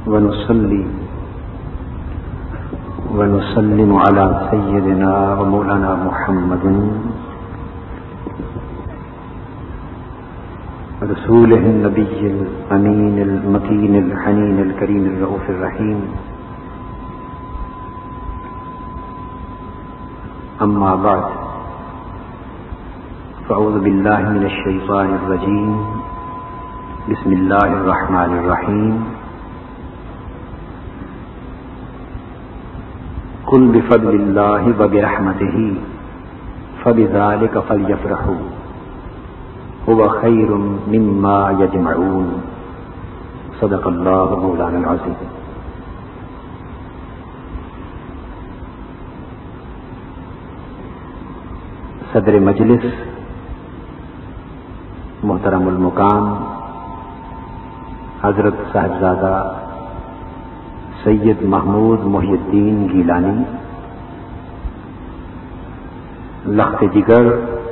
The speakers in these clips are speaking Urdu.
ونصلي ونسلم على سيدنا ومولانا محمد رسوله النبي الأمين المكين الحنين الكريم الرؤوف الرحيم. أما بعد، فأعوذ بالله من الشيطان الرجيم. بسم الله الرحمن الرحيم. قل بفضل الله وبرحمته فبذلك فليفرحوا هو خير مما يجمعون. صدق الله مولانا العظيم. صدر مجلس محترم المقام حضرت صاحبزادہ سید محمود محی الدین گیلانی، لخت جگر،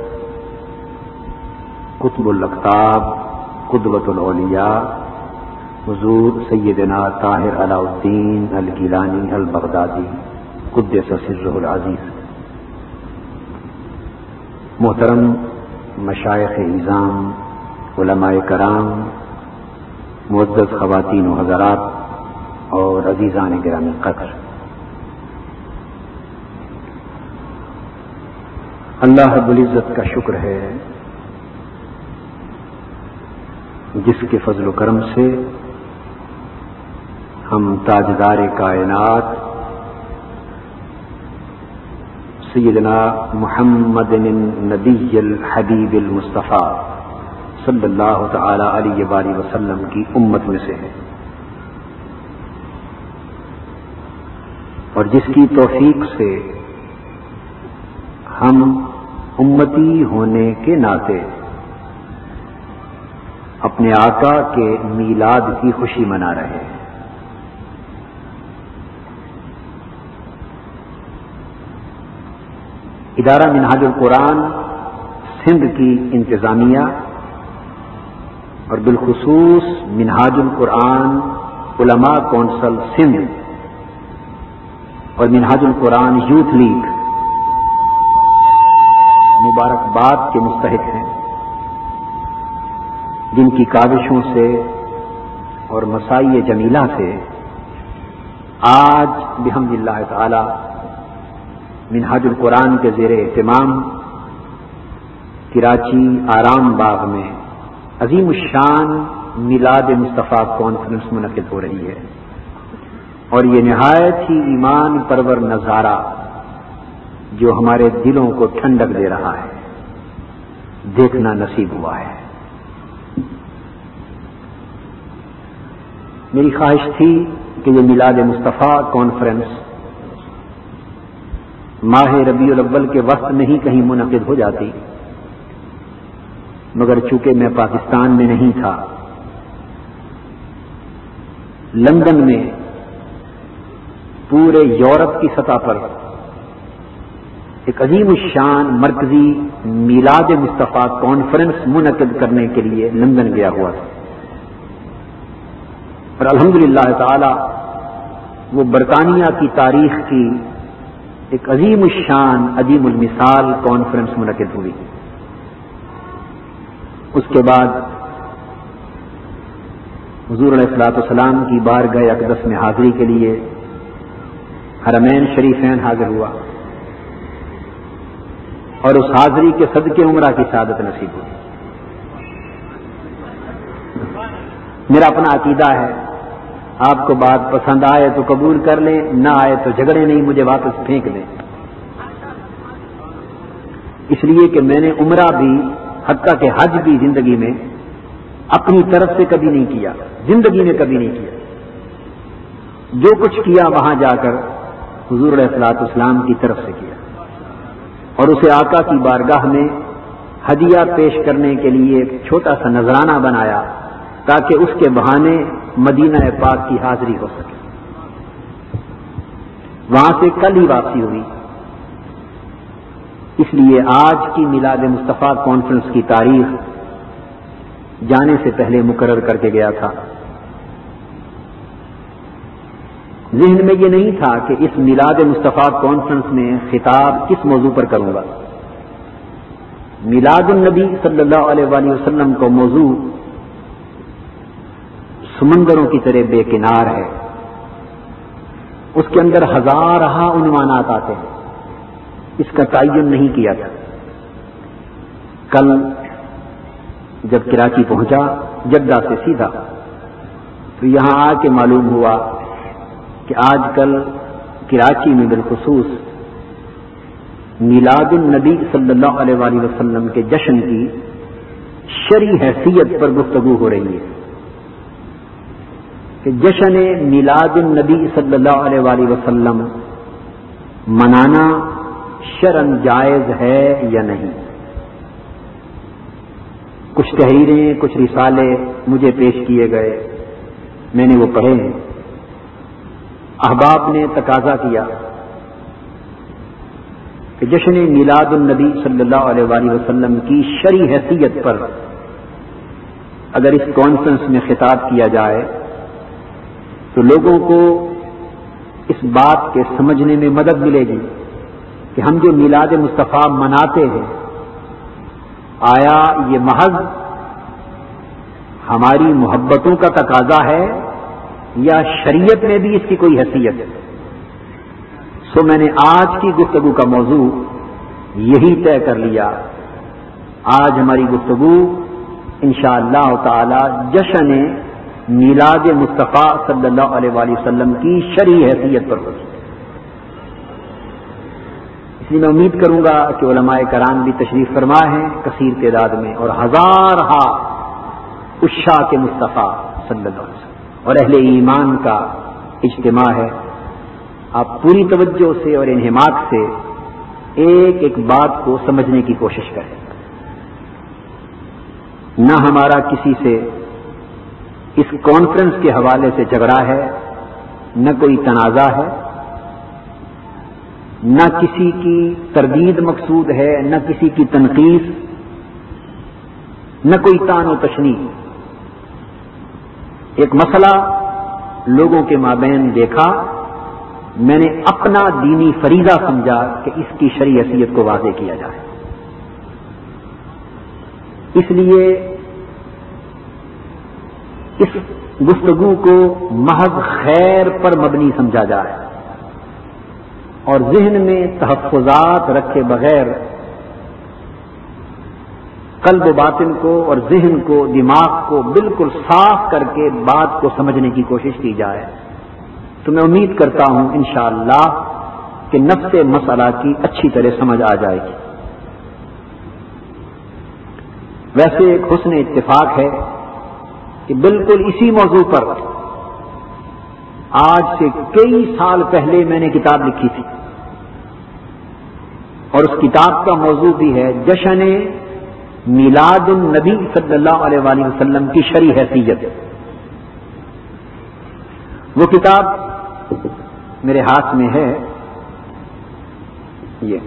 قطب الاقطاب، قدوۃ الاولیاء، حضور سیدنا طاہر علاء الدین الگیلانی البغدادی قدس سرہ العزیز، محترم مشائخ اعظام، علماء کرام، معزز خواتین و حضرات اور عزیزان گرامی قدر، اللہ رب العزت کا شکر ہے جس کے فضل و کرم سے ہم تاجدار کائنات سیدنا محمد النبی الحبیب المصطفیٰ صلی اللہ تعالی علیہ وآلہ وسلم کی امت میں سے ہے، اور جس کی توفیق سے ہم امتی ہونے کے ناطے اپنے آقا کے میلاد کی خوشی منا رہے ہیں۔ ادارہ منہاج القرآن سندھ کی انتظامیہ اور بالخصوص منہاج القرآن علماء کونسل سندھ اور منہاج القرآن یوتھ لیگ مبارکباد کے مستحق ہیں، جن کی کاوشوں سے اور مساعی جمیلہ سے آج بحمد اللہ تعالی منہاج القرآن کے زیر اہتمام کراچی آرام باغ میں عظیم الشان میلاد مصطفیٰ کانفرنس منعقد ہو رہی ہے، اور یہ نہایت ہی ایمان پرور نظارہ جو ہمارے دلوں کو ٹھنڈک دے رہا ہے دیکھنا نصیب ہوا ہے۔ میری خواہش تھی کہ یہ میلاد مصطفیٰ کانفرنس ماہ ربیع الاول کے وقت میں ہی کہیں منعقد ہو جاتی، مگر چونکہ میں پاکستان میں نہیں تھا، لندن میں پورے یورپ کی سطح پر ایک عظیم الشان مرکزی میلاد مصطفیٰ کانفرنس منعقد کرنے کے لیے لندن گیا ہوا تھا، اور الحمدللہ تعالی وہ برطانیہ کی تاریخ کی ایک عظیم الشان عظیم المثال کانفرنس منعقد ہوئی۔ اس کے بعد حضور علیہ الصلوۃ والسلام کی بارگاہ اقدس میں حاضری کے لیے حرمین شریفین حاضر ہوا، اور اس حاضری کے صدقے عمرہ کی سعادت نصیب ہوئی۔ میرا اپنا عقیدہ ہے، آپ کو بات پسند آئے تو قبول کر لیں، نہ آئے تو جھگڑے نہیں، مجھے واپس پھینک دیں، اس لیے کہ میں نے عمرہ بھی حتیٰ کہ حج بھی زندگی میں اپنی طرف سے کبھی نہیں کیا، زندگی میں کبھی نہیں کیا۔ جو کچھ کیا وہاں جا کر حضور علیہ الصلوۃ والسلام کی طرف سے کیا، اور اسے آقا کی بارگاہ میں ہدیہ پیش کرنے کے لیے ایک چھوٹا سا نذرانہ بنایا تاکہ اس کے بہانے مدینہ پاک کی حاضری ہو سکے۔ وہاں سے کل ہی واپسی ہوئی، اس لیے آج کی میلاد مصطفیٰ کانفرنس کی تاریخ جانے سے پہلے مقرر کر کے گیا تھا، ذہن میں یہ نہیں تھا کہ اس میلاد مصطفیٰ کانفرنس میں خطاب کس موضوع پر کروں گا. میلاد النبی صلی اللہ علیہ وآلہ وسلم کا موضوع سمندروں کی طرح بے کنار ہے. اس کے اندر ہزارہا عنوانات آتے ہیں. اس کا تعین نہیں کیا تھا. کل جب کراچی پہنچا جدہ سے سیدھا، تو یہاں آ کے معلوم ہوا کہ آج کل کراچی میں بالخصوص میلاد النبی صلی اللہ علیہ وآلہ وسلم کے جشن کی شرعی حیثیت پر گفتگو ہو رہی ہے کہ جشن میلاد النبی صلی اللہ علیہ وآلہ وسلم منانا شرعاً جائز ہے یا نہیں. کچھ تحریریں، کچھ رسالے مجھے پیش کیے گئے، میں نے وہ پڑھے ہیں. احباب نے تقاضا کیا کہ جشن میلاد النبی صلی اللہ علیہ وآلہ وسلم کی شرعی حیثیت پر اگر اس کانفرنس میں خطاب کیا جائے تو لوگوں کو اس بات کے سمجھنے میں مدد ملے گی کہ ہم جو میلاد مصطفیٰ مناتے ہیں، آیا یہ محض ہماری محبتوں کا تقاضا ہے یا شریعت میں بھی اس کی کوئی حیثیت ہے. سو میں نے آج کی گفتگو کا موضوع یہی طے کر لیا. آج ہماری گفتگو انشاءاللہ تعالی جشن میلاد مصطفیٰ صلی اللہ علیہ وآلہ وسلم کی شرعی حیثیت پر ہوگی. اس لیے میں امید کروں گا کہ علماء کرام بھی تشریف فرما ہیں کثیر تعداد میں، اور ہزارہا عشاق مصطفیٰ صلی اللہ علیہ وسلم اور اہل ایمان کا اجتماع ہے. آپ پوری توجہ سے اور انہماک سے ایک ایک بات کو سمجھنے کی کوشش کریں. نہ ہمارا کسی سے اس کانفرنس کے حوالے سے جھگڑا ہے، نہ کوئی تنازع ہے، نہ کسی کی تردید مقصود ہے، نہ کسی کی تنقیص، نہ کوئی طعن و تشنیع. ایک مسئلہ لوگوں کے مابین دیکھا، میں نے اپنا دینی فریضہ سمجھا کہ اس کی شرعی حیثیت کو واضح کیا جائے. اس لیے اس گفتگو کو محض خیر پر مبنی سمجھا جائے اور ذہن میں تحفظات رکھے بغیر قلب و باطن کو اور ذہن کو، دماغ کو بالکل صاف کر کے بات کو سمجھنے کی کوشش کی جائے. تو میں امید کرتا ہوں انشاءاللہ کہ نفس مسئلہ کی اچھی طرح سمجھ آ جائے گی. ویسے ایک حسن اتفاق ہے کہ بالکل اسی موضوع پر آج سے کئی سال پہلے میں نے کتاب لکھی تھی، اور اس کتاب کا موضوع بھی ہے جشن میلاد النبی صلی اللہ علیہ وآلہ وسلم کی شرعی حیثیت. وہ کتاب میرے ہاتھ میں ہے، یہ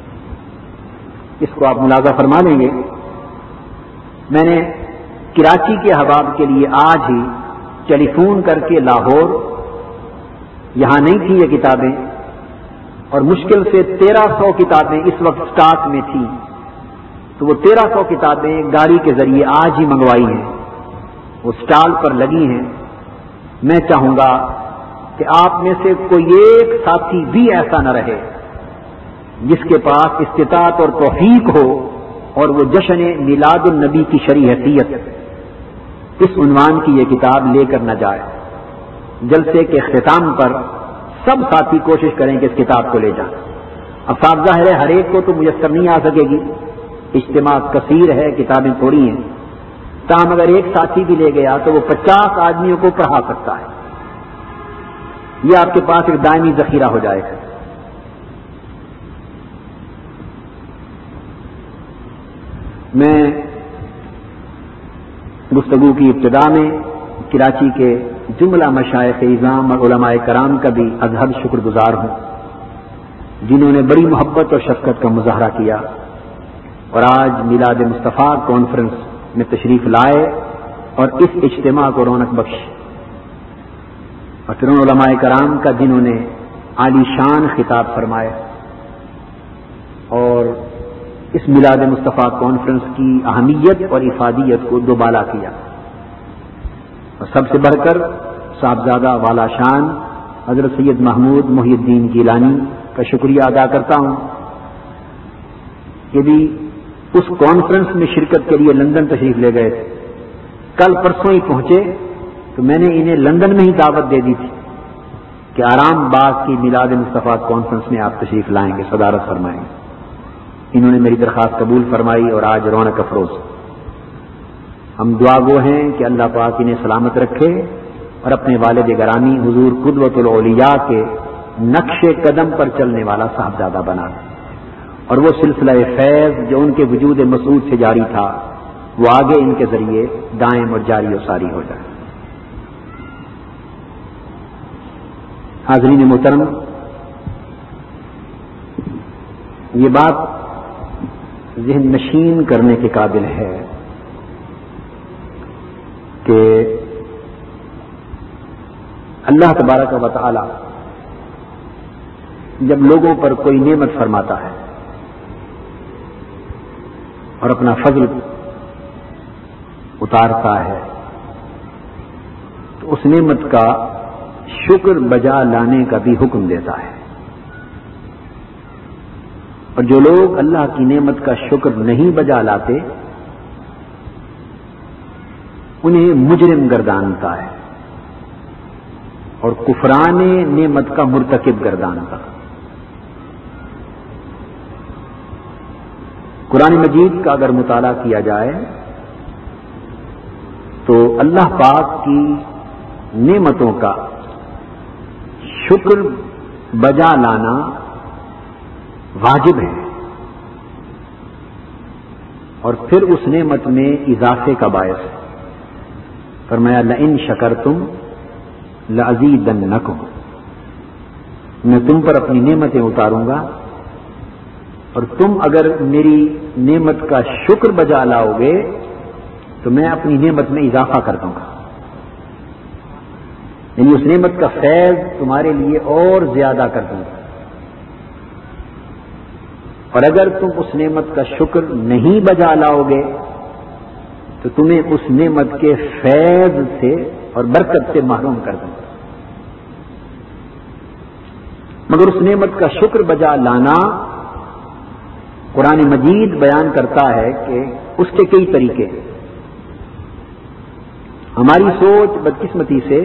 اس کو آپ ملاحظہ فرما لیں گے. میں نے کراچی کے احباب کے لیے آج ہی ٹیلی فون کر کے لاہور، یہاں نہیں تھی یہ کتابیں، اور مشکل سے 1300 کتابیں اس وقت اسٹاک میں تھیں، تو وہ 1300 کتابیں گاڑی کے ذریعے آج ہی منگوائی ہیں، وہ اسٹال پر لگی ہیں. میں چاہوں گا کہ آپ میں سے کوئی ایک ساتھی بھی ایسا نہ رہے جس کے پاس استطاعت اور توفیق ہو اور وہ جشن میلاد النبی کی شرعی حیثیت اس عنوان کی یہ کتاب لے کر نہ جائے. جلسے کے اختتام پر سب ساتھی کوشش کریں کہ اس کتاب کو لے جائیں. اب صاف ظاہر ہے ہر ایک کو تو میسر نہیں آ سکے گی، اجتماع کثیر ہے، کتابیں تھوڑی ہیں، تاہم اگر ایک ساتھی بھی لے گیا تو وہ 50 آدمیوں کو پڑھا سکتا ہے. یہ آپ کے پاس ایک دائمی ذخیرہ ہو جائے گا. میں گفتگو کی ابتدا میں کراچی کے جملہ مشائخ اعظام اور علماء کرام کا بھی ازحد شکر گزار ہوں جنہوں نے بڑی محبت اور شفقت کا مظاہرہ کیا اور آج میلاد مصطفیٰ کانفرنس میں تشریف لائے اور اس اجتماع کو رونق بخش. اور پھر ان علماء کرام کا جنہوں نے عالی شان خطاب فرمائے اور اس میلاد مصطفیٰ کانفرنس کی اہمیت اور افادیت کو دوبالا کیا، اور سب سے بڑھ کر صاحبزادہ والا شان حضرت سید محمود محی الدین گیلانی کا شکریہ ادا کرتا ہوں کہ بھی اس کانفرنس میں شرکت کے لیے لندن تشریف لے گئے تھے، کل پرسوں ہی پہنچے تو میں نے انہیں لندن میں ہی دعوت دے دی تھی کہ آرام باغ کی میلاد مصطفیٰ کانفرنس میں آپ تشریف لائیں گے، صدارت فرمائیں گے۔ انہوں نے میری درخواست قبول فرمائی اور آج رونق افروز۔ ہم دعا گو ہیں کہ اللہ پاک انہیں سلامت رکھے اور اپنے والد گرامی حضور قدوۃ الاولیاء کے نقش قدم پر چلنے والا صاحبزادہ بنا دے، اور وہ سلسلہ فیض جو ان کے وجود مسعود سے جاری تھا وہ آگے ان کے ذریعے دائم اور جاری و ساری ہو جائے۔ حاضرین محترم، یہ بات ذہن نشین کرنے کے قابل ہے کہ اللہ تبارک و تعالی جب لوگوں پر کوئی نعمت فرماتا ہے اور اپنا فضل اتارتا ہے تو اس نعمت کا شکر بجا لانے کا بھی حکم دیتا ہے، اور جو لوگ اللہ کی نعمت کا شکر نہیں بجا لاتے انہیں مجرم گردانتا ہے اور کفران نعمت کا مرتکب گردانتا۔ قرآن مجید کا اگر مطالعہ کیا جائے تو اللہ پاک کی نعمتوں کا شکر بجا لانا واجب ہے، اور پھر اس نعمت میں اضافے کا باعث ہے۔ فرمایا لئن شکرتم لأزیدنکم، میں تم پر اپنی نعمتیں اتاروں گا اور تم اگر میری نعمت کا شکر بجا لاؤ گے تو میں اپنی نعمت میں اضافہ کر دوں گا، یعنی اس نعمت کا فیض تمہارے لیے اور زیادہ کر دوں گا، اور اگر تم اس نعمت کا شکر نہیں بجا لاؤ گے تو تمہیں اس نعمت کے فیض سے اور برکت سے محروم کر دوں گا۔ مگر اس نعمت کا شکر بجا لانا قرآن مجید بیان کرتا ہے کہ اس کے کئی طریقے ہیں۔ ہماری سوچ بدقسمتی سے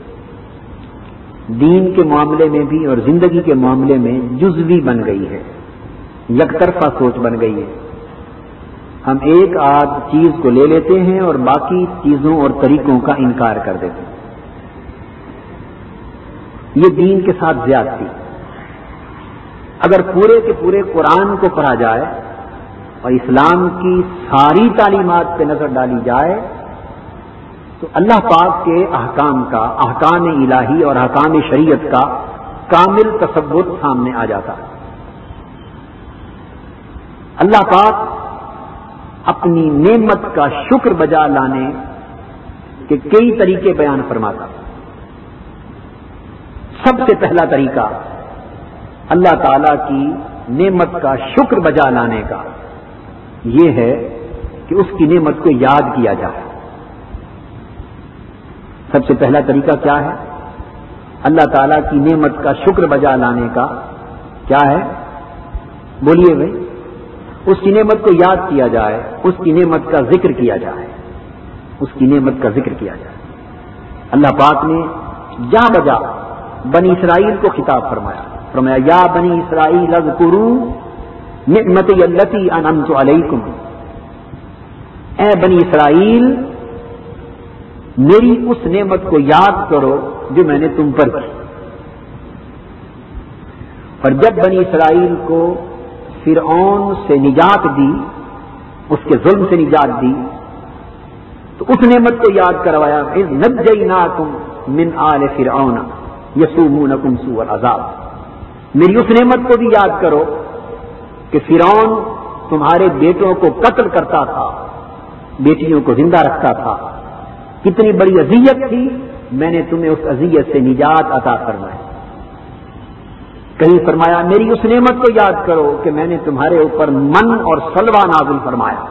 دین کے معاملے میں بھی اور زندگی کے معاملے میں جزوی بن گئی ہے، یک طرفہ سوچ بن گئی ہے۔ ہم ایک آدھ چیز کو لے لیتے ہیں اور باقی چیزوں اور طریقوں کا انکار کر دیتے ہیں۔ یہ دین کے ساتھ زیادتی۔ اگر پورے کے پورے قرآن کو پڑھا جائے اور اسلام کی ساری تعلیمات پہ نظر ڈالی جائے تو اللہ پاک کے احکام کا، احکام الہی اور احکام شریعت کا کامل تصور سامنے آ جاتا ہے۔ اللہ پاک اپنی نعمت کا شکر بجا لانے کے کئی طریقے بیان فرماتا۔ سب سے پہلا طریقہ اللہ تعالی کی نعمت کا شکر بجا لانے کا یہ ہے کہ اس کی نعمت کو یاد کیا جائے۔ سب سے پہلا طریقہ کیا ہے؟ اللہ تعالی کی نعمت کا شکر بجا لانے کا کیا ہے؟ بولیے بھائی۔ اس کی نعمت کو یاد کیا جائے، اس کی نعمت کا ذکر کیا جائے، اس کی نعمت کا ذکر کیا جائے۔ اللہ پاک نے جا بجا بنی اسرائیل کو خطاب فرمایا یا بنی اسرائیل اذکروا نعمتی التی انعمت علیکم، اے بنی اسرائیل میری اس نعمت کو یاد کرو جو میں نے تم پر کی۔ اور جب بنی اسرائیل کو فرعون سے نجات دی، اس کے ظلم سے نجات دی، تو اس نعمت کو یاد کروایا اذ نجیناکم من آل فرعون یسومونکم سوء العذاب۔ میری اس نعمت کو بھی یاد کرو کہ فرعون تمہارے بیٹوں کو قتل کرتا تھا، بیٹیوں کو زندہ رکھتا تھا، کتنی بڑی اذیت تھی میں نے تمہیں اس اذیت سے نجات عطا فرمائی. کہیں فرمایا میری اس نعمت کو یاد کرو کہ میں نے تمہارے اوپر من اور سلوہ نازل فرمایا.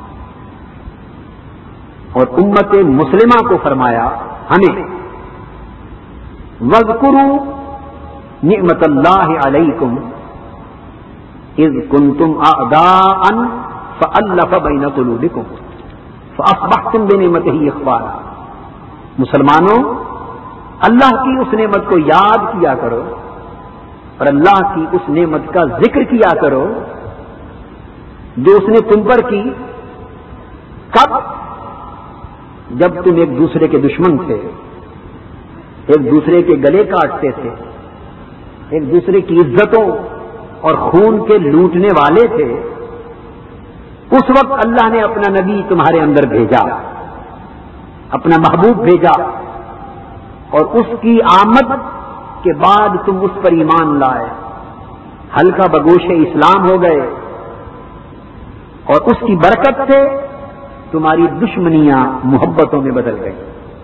اور امت مسلمہ کو فرمایا ہمیں وَاذْكُرُوا نِعْمَتَ اللَّهِ عَلَيْكُمْ اِذْ كُنْتُمْ أَعْدَاءً فَأَلَّفَ بَيْنَ قُلُوبِكُمْ فَأَصْبَحْتُمْ بِنِعْمَتِهِ إِخْوَانًا. مسلمانوں، اللہ کی اس نعمت کو یاد کیا کرو اور اللہ کی اس نعمت کا ذکر کیا کرو جو اس نے تم پر کی. کب؟ جب تم ایک دوسرے کے دشمن تھے، ایک دوسرے کے گلے کاٹتے تھے، ایک دوسرے کی عزتوں اور خون کے لوٹنے والے تھے. اس وقت اللہ نے اپنا نبی تمہارے اندر بھیجا، اپنا محبوب بھیجا، اور اس کی آمد کے بعد تم اس پر ایمان لائے، ہلکا بگوش اسلام ہو گئے، اور اس کی برکت سے تمہاری دشمنیاں محبتوں میں بدل گئی،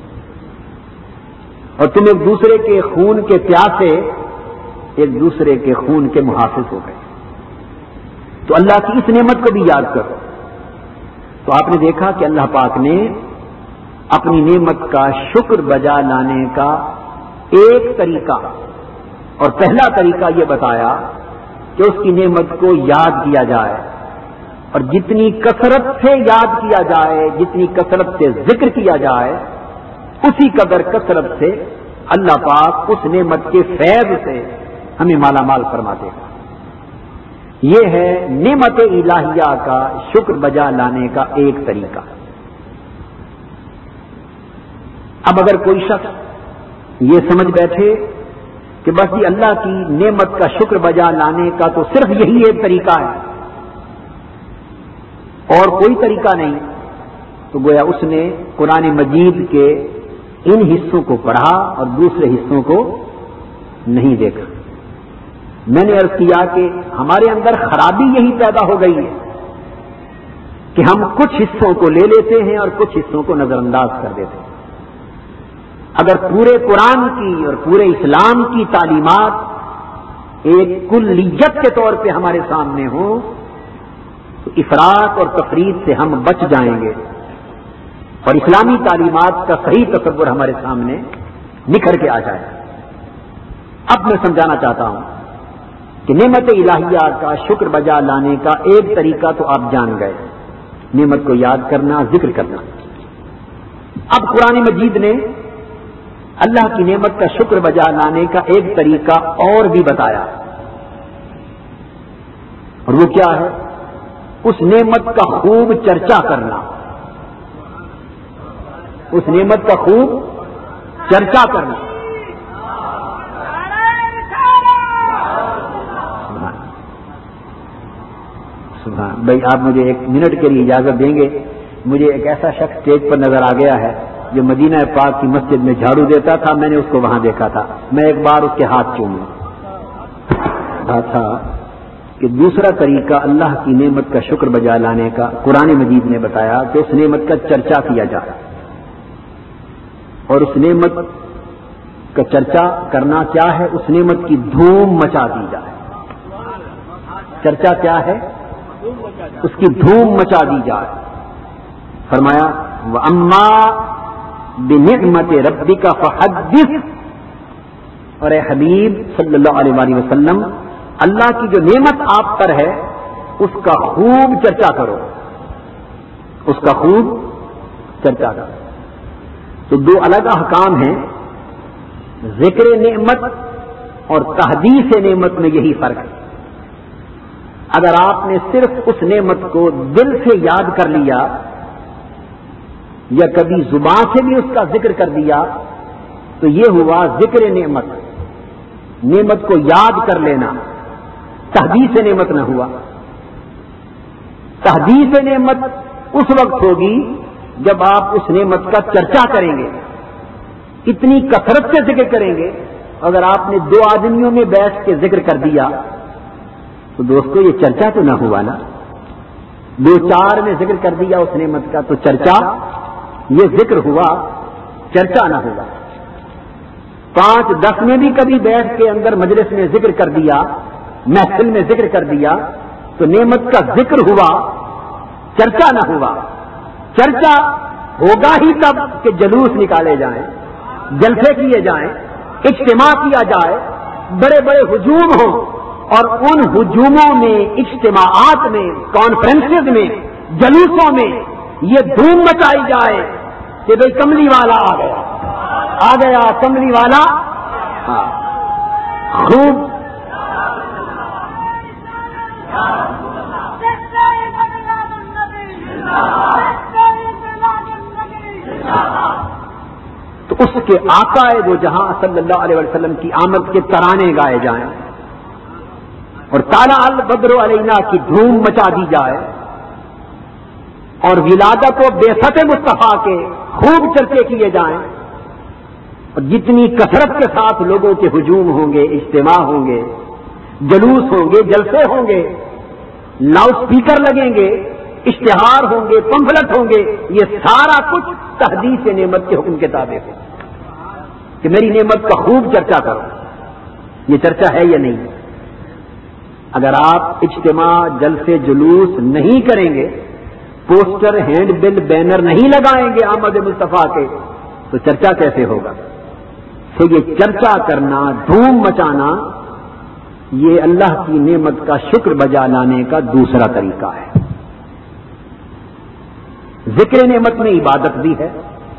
اور تم ایک دوسرے کے خون کے پیاسے، ایک دوسرے کے خون کے محافظ ہو گئے. تو اللہ کی اس نعمت کو بھی یاد کرو. تو آپ نے دیکھا کہ اللہ پاک نے اپنی نعمت کا شکر بجا لانے کا ایک طریقہ اور پہلا طریقہ یہ بتایا کہ اس کی نعمت کو یاد کیا جائے، اور جتنی کثرت سے یاد کیا جائے، جتنی کثرت سے ذکر کیا جائے، اسی قدر کثرت سے اللہ پاک اس نعمت کے فیض سے ہمیں مالا مال فرما دے گا. یہ ہے نعمت الہیہ کا شکر بجا لانے کا ایک طریقہ. اب اگر کوئی شخص یہ سمجھ بیٹھے کہ بس یہ اللہ کی نعمت کا شکر بجا لانے کا تو صرف یہی ایک طریقہ ہے اور کوئی طریقہ نہیں، تو گویا اس نے قرآن مجید کے ان حصوں کو پڑھا اور دوسرے حصوں کو نہیں دیکھا. میں نے عرض کیا کہ ہمارے اندر خرابی یہی پیدا ہو گئی ہے کہ ہم کچھ حصوں کو لے لیتے ہیں اور کچھ حصوں کو نظر انداز کر دیتے ہیں. اگر پورے قرآن کی اور پورے اسلام کی تعلیمات ایک کلیت کے طور پہ ہمارے سامنے ہوں تو افراط اور تفریط سے ہم بچ جائیں گے اور اسلامی تعلیمات کا صحیح تصور ہمارے سامنے نکھر کے آ جائے. اب میں سمجھانا چاہتا ہوں کہ نعمت الہیہ کا شکر بجا لانے کا ایک طریقہ تو آپ جان گئے، نعمت کو یاد کرنا، ذکر کرنا. اب قرآن مجید نے اللہ کی نعمت کا شکر بجا لانے کا ایک طریقہ اور بھی بتایا، اور وہ کیا ہے؟ اس نعمت کا خوب چرچا کرنا، اس نعمت کا خوب چرچا کرنا. بھائی آپ مجھے ایک منٹ کے لیے اجازت دیں گے؟ مجھے ایک ایسا شخص اسٹیج پر نظر آ گیا ہے جو مدینہ پاک کی مسجد میں جھاڑو دیتا تھا، میں نے اس کو وہاں دیکھا تھا. میں ایک بار اس کے ہاتھ چوموں تھا کہ دوسرا طریقہ اللہ کی نعمت کا شکر بجا لانے کا قرآن مجید نے بتایا کہ اس نعمت کا چرچا کیا جائے، اور اس نعمت کا چرچا کرنا کیا ہے؟ اس نعمت کی دھوم مچا دی جائے. چرچا کیا ہے؟ اس کی دھوم مچا دی جائے. فرمایا وَأَمَّا بِنِعْمَةِ رَبِّكَ فَحَدِّثْ. اور اے حبیب صلی اللہ علیہ وآلہ وسلم، اللہ کی جو نعمت آپ پر ہے اس کا خوب چرچا کرو، اس کا خوب چرچا کرو. تو دو الگ احکام ہیں، ذکر نعمت اور تحدیث نعمت میں یہی فرق ہے. اگر آپ نے صرف اس نعمت کو دل سے یاد کر لیا یا کبھی زبان سے بھی اس کا ذکر کر دیا تو یہ ہوا ذکر نعمت، نعمت کو یاد کر لینا. تحدیث نعمت نہ ہوا. تحدیث نعمت اس وقت ہوگی جب آپ اس نعمت کا چرچا کریں گے، اتنی کثرت سے ذکر کریں گے. اگر آپ نے دو آدمیوں میں بیٹھ کے ذکر کر دیا تو دوستو یہ چرچا تو نہ ہوا نا. دو چار میں ذکر کر دیا اس نعمت کا تو چرچا، یہ ذکر ہوا، چرچا نہ ہوا. 5-10 میں بھی کبھی بیٹھ کے اندر مجلس میں ذکر کر دیا، محفل میں ذکر کر دیا تو نعمت کا ذکر ہوا، چرچا نہ ہوا۔ چرچا ہوگا ہی تب کہ جلوس نکالے جائیں، جلسے کیے جائیں، اجتماع کیا جائے، بڑے بڑے ہجوم ہوں، اور ان ہجوموں میں، اجتماعات میں، کانفرنسز میں، جلوسوں میں یہ دھوم مچائی جائے کہ بھئی کملی والا آ گیا، آ گیا کملی والا، خوب تو اس کے آقا دو جہاں صلی اللہ علیہ وسلم کی آمد کے ترانے گائے جائیں اور طالع البدر علینا کی دھوم مچا دی جائے اور ولادت و بعثت مصطفیٰ کے خوب چرچے کیے جائیں، اور جتنی کثرت کے ساتھ لوگوں کے ہجوم ہوں گے، اجتماع ہوں گے، جلوس ہوں گے، جلسے ہوں گے، لاؤڈ اسپیکر لگیں گے، اشتہار ہوں گے، پمفلٹ ہوں گے، یہ سارا کچھ تحدیث نعمت کے حکم کے تابع ہے کہ میری نعمت کا خوب چرچا کرو۔ یہ چرچا ہے یا نہیں؟ اگر آپ اجتماع، جلسے، جلوس نہیں کریں گے، پوسٹر، ہینڈ بل، بینر نہیں لگائیں گے آمد مصطفیٰ کے، تو چرچا کیسے ہوگا؟ تو یہ چرچا کرنا، دھوم مچانا، یہ اللہ کی نعمت کا شکر بجا لانے کا دوسرا طریقہ ہے۔ ذکر نعمت میں عبادت بھی ہے،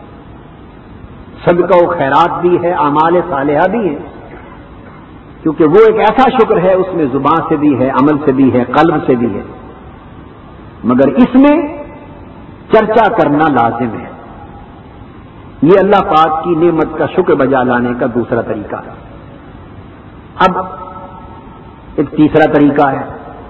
صدقہ و خیرات بھی ہے، اعمال صالحہ بھی ہیں، کیونکہ وہ ایک ایسا شکر ہے، اس میں زبان سے بھی ہے، عمل سے بھی ہے، قلب سے بھی ہے، مگر اس میں چرچا کرنا لازم ہے۔ یہ اللہ پاک کی نعمت کا شکر بجا لانے کا دوسرا طریقہ ہے۔ اب ایک تیسرا طریقہ ہے۔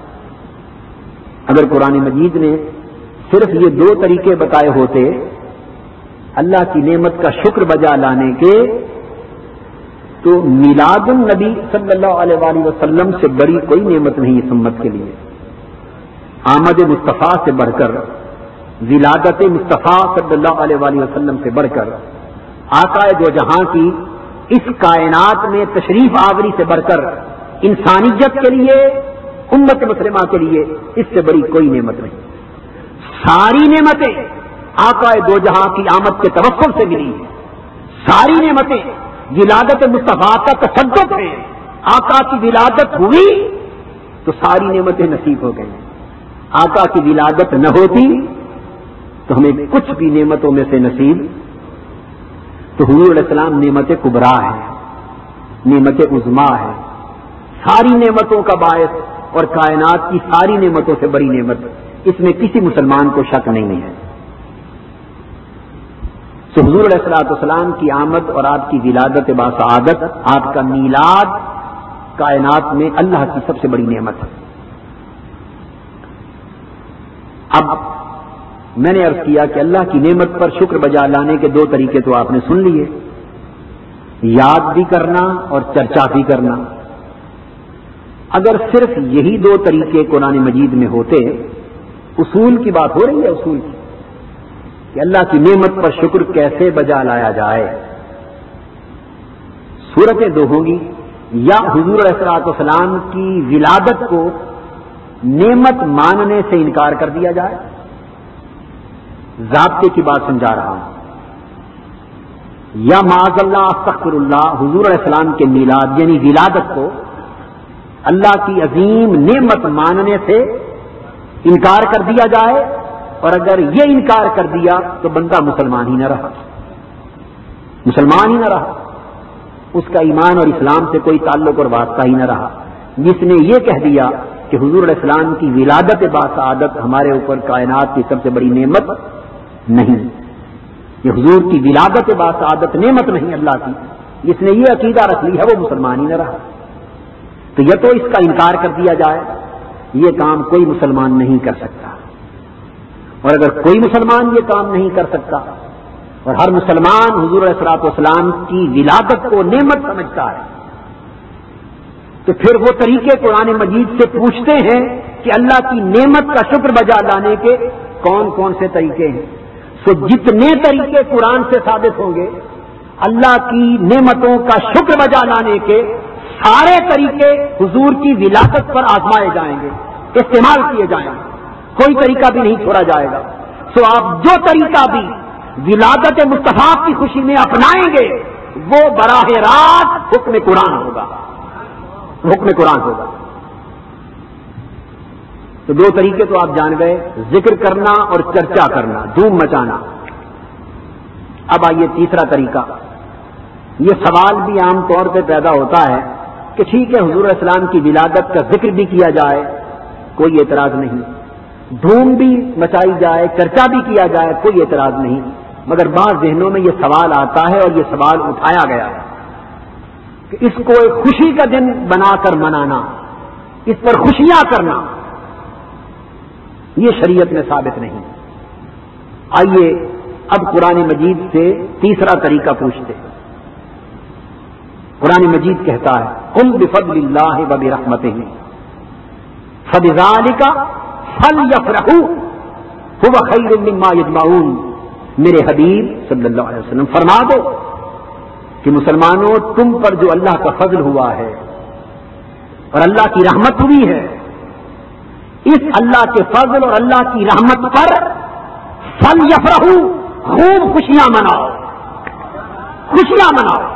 اگر قرآن مجید نے صرف یہ 2 طریقے بتائے ہوتے اللہ کی نعمت کا شکر بجا لانے کے، تو میلاد النبی صلی اللہ علیہ وآلہ وسلم سے بڑی کوئی نعمت نہیں اس امت کے لیے۔ آمد مصطفیٰ سے بڑھ کر، ولادت مصطفیٰ صلی اللہ علیہ وآلہ وسلم سے بڑھ کر، آقا دو جہاں کی اس کائنات میں تشریف آوری سے بڑھ کر، انسانیت کے لیے، امت مسلمہ کے لیے اس سے بڑی کوئی نعمت نہیں۔ ساری نعمتیں آقا دو جہاں کی آمد کے توسل سے ملی، ساری نعمتیں ولادت مصطفیٰ کا تصدق ہے۔ آقا کی ولادت ہوئی تو ساری نعمتیں نصیب ہو گئیں، آقا کی ولادت نہ ہوتی تو ہمیں کچھ بھی نعمتوں میں سے نصیب۔ تو حضور علیہ السلام نعمت کبریٰ ہے، نعمت عظمیٰ ہے، ساری نعمتوں کا باعث اور کائنات کی ساری نعمتوں سے بڑی نعمت، اس میں کسی مسلمان کو شک نہیں ہے۔ تو حضور علیہ السلام کی آمد اور آپ کی ولادت باسعادت، آپ کا میلاد کائنات میں اللہ کی سب سے بڑی نعمت ہے۔ اب میں نے عرض کیا کہ اللہ کی نعمت پر شکر بجا لانے کے 2 طریقے تو آپ نے سن لیے، یاد بھی کرنا اور چرچا بھی کرنا۔ اگر صرف یہی 2 طریقے قرآن مجید میں ہوتے، اصول کی بات ہو رہی ہے، اصول کی کہ اللہ کی نعمت پر شکر کیسے بجا لایا جائے، صورتیں 2 ہوں گی، یا حضور علیہ السلام کی ولادت کو نعمت ماننے سے انکار کر دیا جائے، ضابطے کی بات سمجھا رہا ہوں، یا معاذ اللہ استغفر اللہ حضور علیہ السلام کے میلاد یعنی ولادت کو اللہ کی عظیم نعمت ماننے سے انکار کر دیا جائے، اور اگر یہ انکار کر دیا تو بندہ مسلمان ہی نہ رہا، مسلمان ہی نہ رہا، اس کا ایمان اور اسلام سے کوئی تعلق اور واسطہ ہی نہ رہا۔ جس نے یہ کہہ دیا کہ حضور علیہ السلام کی ولادت باسعادت ہمارے اوپر کائنات کی سب سے بڑی نعمت نہیں، یہ حضور کی ولادت باسعادت نعمت نہیں اللہ کی، جس نے یہ عقیدہ رکھ لی ہے وہ مسلمان ہی نہ رہا۔ تو یہ تو اس کا انکار کر دیا جائے، یہ کام کوئی مسلمان نہیں کر سکتا، اور اگر کوئی مسلمان یہ کام نہیں کر سکتا اور ہر مسلمان حضور علیہ السلام کی ولادت کو نعمت سمجھتا ہے، تو پھر وہ طریقے قرآن مجید سے پوچھتے ہیں کہ اللہ کی نعمت کا شکر بجا لانے کے کون کون سے طریقے ہیں؟ سو جتنے طریقے قرآن سے ثابت ہوں گے اللہ کی نعمتوں کا شکر بجا لانے کے سارے طریقے حضور کی ولادت پر آزمائے جائیں گے، استعمال کیے جائیں گے، کوئی طریقہ بھی نہیں چھوڑا جائے گا. سو آپ جو طریقہ بھی ولادت مصطفیٰ کی خوشی میں اپنائیں گے وہ براہ راست حکم قرآن ہوگا، حکم قرآن ہوگا. تو دو طریقے تو آپ جان گئے، ذکر کرنا اور چرچا کرنا، دھوم مچانا. اب آئیے تیسرا طریقہ. یہ سوال بھی عام طور پہ پیدا ہوتا ہے کہ ٹھیک ہے حضور علیہ السلام کی ولادت کا ذکر بھی کیا جائے، کوئی اعتراض نہیں، دھوم بھی مچائی جائے، چرچا بھی کیا جائے، کوئی اعتراض نہیں. مگر بعض ذہنوں میں یہ سوال آتا ہے اور یہ سوال اٹھایا گیا ہے کہ اس کو ایک خوشی کا دن بنا کر منانا، اس پر خوشیاں کرنا، یہ شریعت میں ثابت نہیں. آئیے اب قرآن مجید سے تیسرا طریقہ پوچھتے. قرآن مجید کہتا ہے قل بفضل اللہ وبرحمتہ فبذلک فلیفرحوا هو خیر مما یجمعون. میرے حبیب صلی اللہ علیہ وسلم فرما دو کہ مسلمانوں تم پر جو اللہ کا فضل ہوا ہے اور اللہ کی رحمت ہوئی ہے، اس اللہ کے فضل اور اللہ کی رحمت پر فلیفرحوا، خوب خوشیاں مناؤ، خوشیاں مناؤ.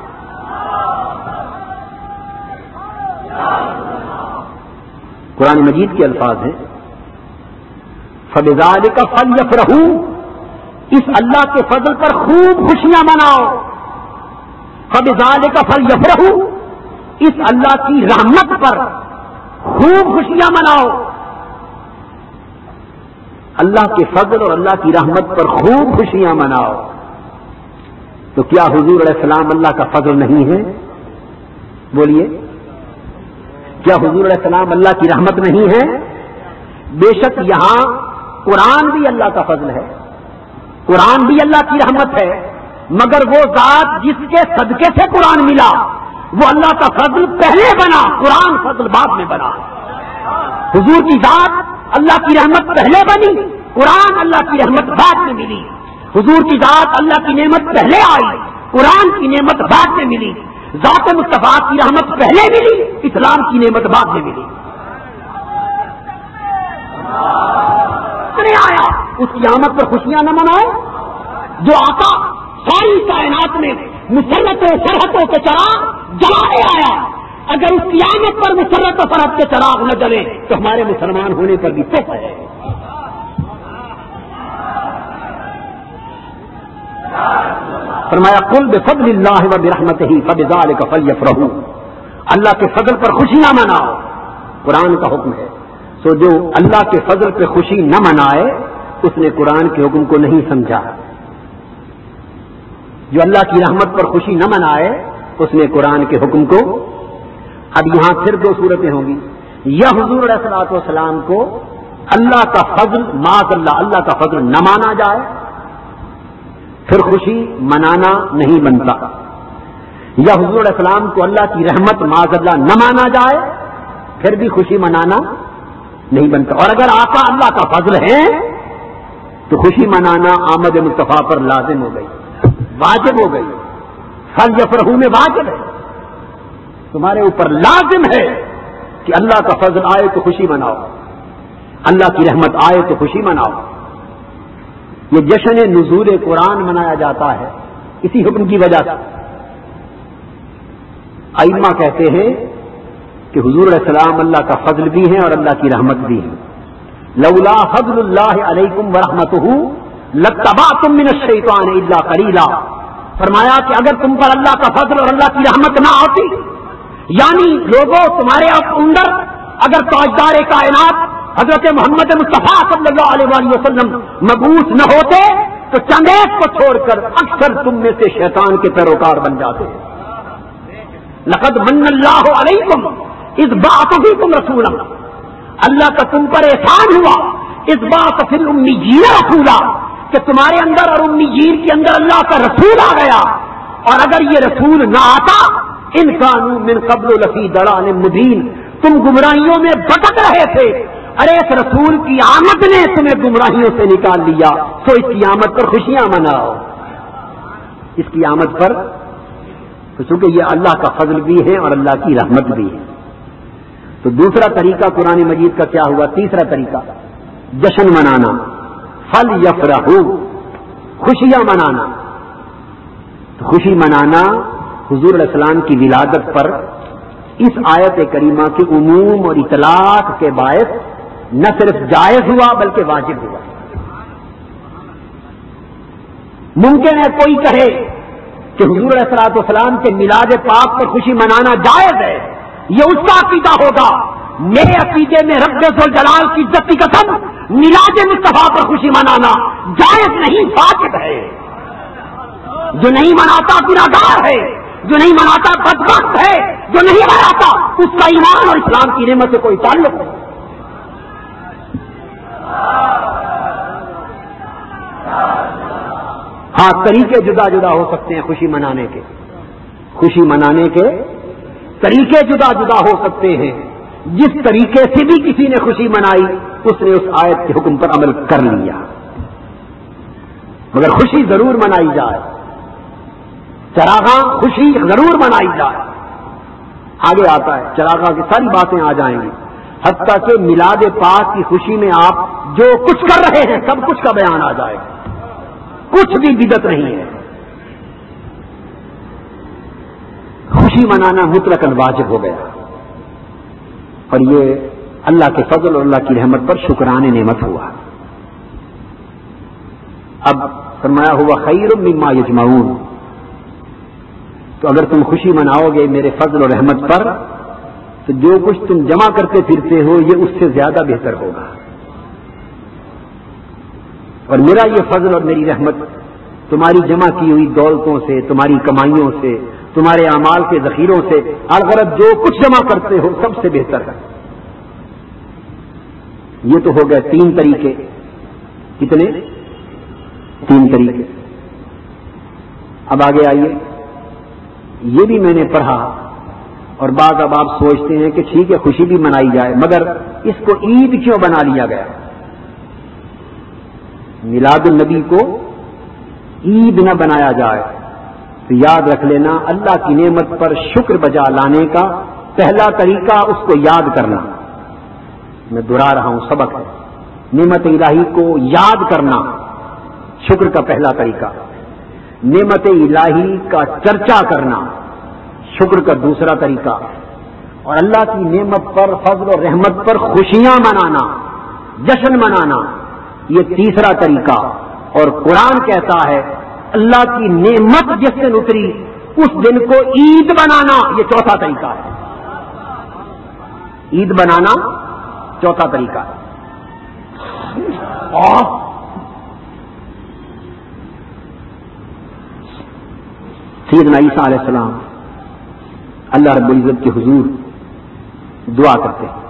قرآن مجید کے الفاظ ہیں فبذالک فلیفرحوا، اس اللہ کے فضل پر خوب خوشیاں مناؤ. فبذالک فلیفرحوا، اس اللہ کی رحمت پر خوب خوشیاں مناؤ. اللہ کے فضل اور اللہ کی رحمت پر خوب خوشیاں مناؤ. تو کیا حضور علیہ السلام اللہ کا فضل نہیں ہے؟ بولیے، کیا حضور علیہ السلام اللہ کی رحمت نہیں ہے؟ بے شک یہاں قرآن بھی اللہ کا فضل ہے، قرآن بھی اللہ کی رحمت ہے، مگر وہ ذات جس کے صدقے سے قرآن ملا وہ اللہ کا فضل پہلے بنا، قرآن فضل بعد میں بنا. حضور کی ذات اللہ کی رحمت پہلے بنی، قرآن اللہ کی رحمت بعد میں ملی. حضور کی ذات اللہ کی نعمت پہلے آئی، قرآن کی نعمت بعد میں ملی. ذات مصطفیٰ کی رحمت پہلے ملی، اسلام کی نعمت بعد میں ملی. آیا اس کی آمد پر خوشیاں نہ منائے جو آقا ساری کائنات میں مسرت و فرحتوں کے چراغ جلانے آیا. اگر اس کی آمد پر مسرت و فرحت کے چراغ نہ جلے تو ہمارے مسلمان ہونے پر بھی تف ہے. فرمایا قل بفضل اللہ وبرحمتہ فبذلک فلیفرحوا، اللہ کے فضل پر خوشیاں مناؤ. قرآن کا حکم ہے. تو جو اللہ کے فضل پہ خوشی نہ منائے اس نے قرآن کے حکم کو نہیں سمجھا. جو اللہ کی رحمت پر خوشی نہ منائے اس نے قرآن کے حکم کو. اب یہاں پھر دو صورتیں ہوں گی. یا حضور علیہ الصلوۃ والسلام کو اللہ کا فضل معاذ اللہ کا فضل نہ مانا جائے، پھر خوشی منانا نہیں بنتا. یا حضور علیہ السلام کو اللہ کی رحمت معاذ اللہ نہ مانا جائے پھر بھی خوشی منانا نہیں بنتا. اور اگر آقا اللہ کا فضل ہے تو خوشی منانا آمد مصطفیٰ پر لازم ہو گئی، واجب ہو گئی. فلیفرحوا میں واجب ہے، تمہارے اوپر لازم ہے کہ اللہ کا فضل آئے تو خوشی مناؤ، اللہ کی رحمت آئے تو خوشی مناؤ. یہ جشن نزول قرآن منایا جاتا ہے اسی حکم کی وجہ سے. ائمہ کہتے ہیں کہ حضور علیہ السلام اللہ کا فضل بھی ہے اور اللہ کی رحمت بھی ہے. لولا فضل اللہ علیکم ورحمتہ لاتبعتم من الشیطان الا قلیلا. فرمایا کہ اگر تم پر اللہ کا فضل اور اللہ کی رحمت نہ ہوتی، یعنی لوگوں تمہارے اندر اگر تاجدار کائنات حضرت محمد مصطفیٰ صلی اللہ علیہ وسلم مبعوث نہ ہوتے تو چند ایک کو چھوڑ کر اکثر تم میں سے شیطان کے پیروکار بن جاتے. لقد من اللہ علیکم اذ بعث فیکم رسولا، اللہ کا تم پر احسان ہوا اذ بعث فی الامیین رسولا کہ تمہارے اندر اور امیین کے اندر اللہ کا رسول آ گیا. اور اگر یہ رسول نہ آتا ان کانوا من قبل لفی ضلال مبین، تم گمراہیوں میں بھٹک رہے تھے. ارے اس رسول کی آمد نے تمہیں گمراہیوں سے نکال لیا، تو اس کی آمد پر خوشیاں مناؤ. اس کی آمد پر، تو چونکہ یہ اللہ کا فضل بھی ہے اور اللہ کی رحمت بھی ہے. تو دوسرا طریقہ قرآن مجید کا کیا ہوا؟ تیسرا طریقہ جشن منانا، فَلْيَفْرَحُوا، خوشیاں منانا. تو خوشی منانا حضور علیہ السلام کی ولادت پر اس آیت کریمہ کے عموم اور اطلاق کے باعث نہ صرف جائز ہوا بلکہ واجب ہوا. ممکن ہے کوئی کہے کہ حضور علیہ الصلوۃ والسلام کے میلاد پاک پر خوشی منانا جائز ہے، یہ اس کا عقیدہ ہوگا. میرے عقیدے میں رب ذوالجلال کی عزت کی قسم میلاد مصطفیٰ پر خوشی منانا جائز نہیں، واجب ہے. جو نہیں مناتا گناہگار ہے، جو نہیں مناتا بدبخت ہے، جو نہیں مناتا اس کا ایمان اور اسلام کی نعمت سے کوئی تعلق نہیں. ہاں، طریقے جدا جدا ہو سکتے ہیں خوشی منانے کے، خوشی منانے کے طریقے جدا جدا ہو سکتے ہیں. جس طریقے سے بھی کسی نے خوشی منائی اس نے اس آیت کے حکم پر عمل کر لیا، مگر خوشی ضرور منائی جائے، چراغاں خوشی ضرور منائی جائے. آگے آتا ہے چراغاں کی ساری باتیں آ جائیں گی، حتیٰ کہ میلاد پاک کی خوشی میں آپ جو کچھ کر رہے ہیں سب کچھ کا بیان آ جائے گا، کچھ بھی بدعت نہیں ہے. خوشی منانا مطلقاً واجب ہو گیا، اور یہ اللہ کے فضل اور اللہ کی رحمت پر شکران نعمت ہوا. اب فرمایا ہوا خیر مما یجمعون، تو اگر تم خوشی مناؤ گے میرے فضل اور رحمت پر تو جو کچھ تم جمع کرتے پھرتے ہو یہ اس سے زیادہ بہتر ہوگا. اور میرا یہ فضل اور میری رحمت تمہاری جمع کی ہوئی دولتوں سے، تمہاری کمائیوں سے، تمہارے اعمال کے ذخیروں سے، الغرض جو کچھ جمع کرتے ہو سب سے بہتر ہے. یہ تو ہو گئے 3 طریقے. کتنے؟ 3 طریقے. اب آگے آئیے، یہ بھی میں نے پڑھا، اور بعض اب آپ سوچتے ہیں کہ ٹھیک ہے خوشی بھی منائی جائے، مگر اس کو عید کیوں بنا لیا گیا؟ میلاد النبی کو عید نہ بنایا جائے. تو یاد رکھ لینا اللہ کی نعمت پر شکر بجا لانے کا پہلا طریقہ اس کو یاد کرنا. میں دہرا رہا ہوں، سبق ہے. نعمت الہی کو یاد کرنا شکر کا پہلا طریقہ. نعمت الہی کا چرچا کرنا شکر کا دوسرا طریقہ. اور اللہ کی نعمت پر، فضل اور رحمت پر خوشیاں منانا، جشن منانا، یہ تیسرا طریقہ. اور قرآن کہتا ہے اللہ کی نعمت جس دن اتری اس دن کو عید بنانا، یہ چوتھا طریقہ ہے. عید بنانا چوتھا طریقہ ہے. سیدنا عیسیٰ علیہ السلام اللہ رب العزت کے حضور دعا کرتے ہیں،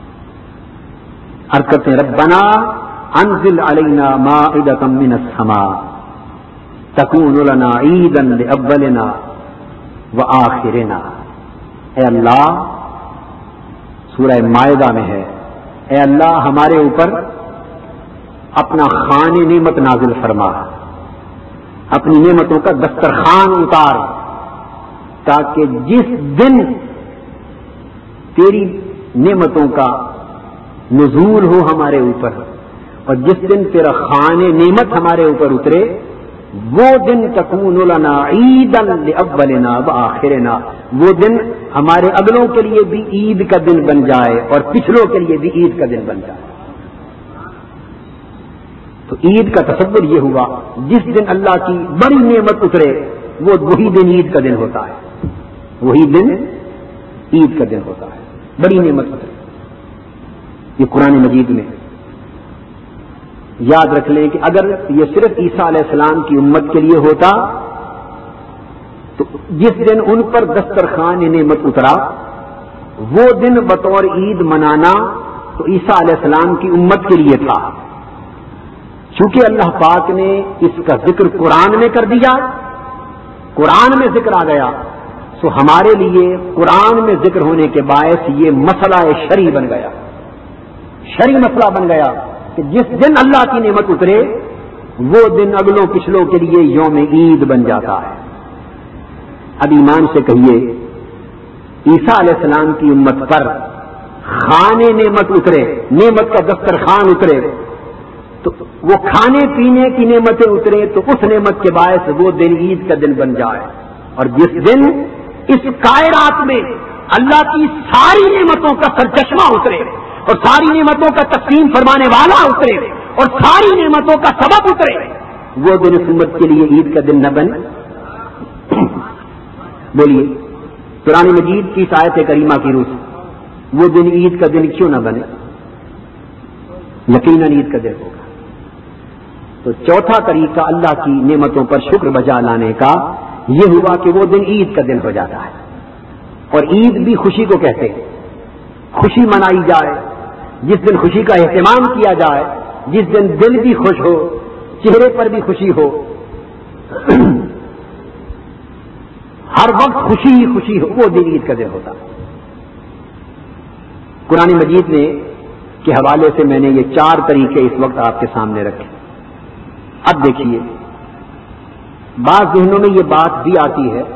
عرض کرتے ہیں ربنا انزل علینا مائدۃ من السماء تکون لنا عیدا لاولنا وآخرنا. اے اللہ، سورہ مائدہ میں ہے، اے اللہ ہمارے اوپر اپنا خوان نعمت نازل فرما، اپنی نعمتوں کا دسترخوان اتار، تاکہ جس دن تیری نعمتوں کا نزول ہو ہمارے اوپر اور جس دن تیرا خوان نعمت ہمارے اوپر اترے وہ دن تکون لنا عیدا لاولنا وآخرنا، وہ دن ہمارے اگلوں کے لیے بھی عید کا دن بن جائے اور پچھلوں کے لیے بھی عید کا دن بن جائے. تو عید کا تصور یہ ہوا جس دن اللہ کی بڑی نعمت اترے وہ وہی دن عید کا دن ہوتا ہے، وہی دن عید کا دن ہوتا ہے، بڑی نعمت اترے. یہ قرآن مجید میں یاد رکھ لیں کہ اگر یہ صرف عیسیٰ علیہ السلام کی امت کے لیے ہوتا تو جس دن ان پر دسترخوان نعمت اترا وہ دن بطور عید منانا تو عیسیٰ علیہ السلام کی امت کے لیے تھا. چونکہ اللہ پاک نے اس کا ذکر قرآن میں کر دیا، قرآن میں ذکر آ گیا، تو ہمارے لیے قرآن میں ذکر ہونے کے باعث یہ مسئلہ شرعی بن گیا، شرعی مسئلہ بن گیا کہ جس دن اللہ کی نعمت اترے وہ دن اگلوں پچھلوں کے لیے یوم عید بن جاتا ہے۔ اب ایمان سے کہیے، عیسیٰ علیہ السلام کی امت پر خانے نعمت اترے، نعمت کا دسترخوان اترے، تو وہ کھانے پینے کی نعمتیں اترے تو اس نعمت کے باعث وہ دن عید کا دن بن جائے، اور جس دن اس کائنات میں اللہ کی ساری نعمتوں کا سرچشمہ اترے اور ساری نعمتوں کا تقسیم فرمانے والا اترے اور ساری نعمتوں کا سبب اترے، وہ دن اس امت کے لیے عید کا دن نہ بنے؟ بولیے، قرآن مجید کی آیت کریمہ کی روح سے وہ دن عید کا دن کیوں نہ بنے؟ یقیناً عید کا دن ہوگا۔ تو چوتھا طریقہ اللہ کی نعمتوں پر شکر بجا لانے کا یہ ہوا کہ وہ دن عید کا دن ہو جاتا ہے، اور عید بھی خوشی کو کہتے ہیں، خوشی منائی جائے، جس دن خوشی کا اہتمام کیا جائے، جس دن دل بھی خوش ہو، چہرے پر بھی خوشی ہو، ہر وقت خوشی ہی خوشی ہو، وہ دن عید کا دن ہوتا ہے۔ قرآن مجید میں کے حوالے سے میں نے یہ 4 طریقے اس وقت آپ کے سامنے رکھے۔ اب دیکھیے، بعض ذہنوں میں یہ بات بھی آتی ہے